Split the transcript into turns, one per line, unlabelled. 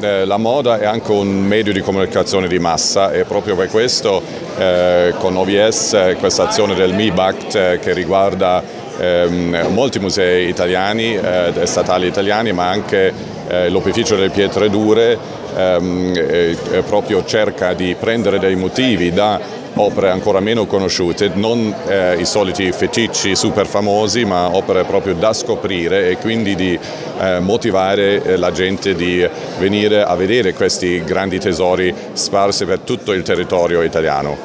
la moda è anche un medio di comunicazione di massa e proprio per questo con OVS questa azione del MIBACT che riguarda molti musei italiani, statali italiani, ma anche l'Opificio delle Pietre Dure proprio cerca di prendere dei motivi da opere ancora meno conosciute, non i soliti feticci super famosi, ma opere proprio da scoprire e quindi di motivare la gente di venire a vedere questi grandi tesori sparsi per tutto il territorio italiano.